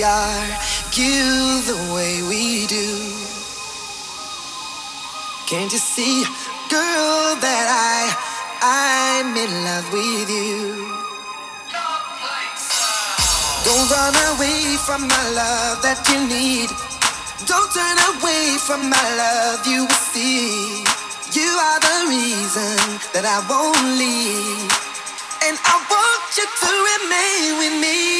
argue the way we do. Can't you see, girl, that I'm in love with you? Don't run away from my love that you need. Don't turn away from my love, you will see. You are the reason that I won't leave. And I want you to remain with me.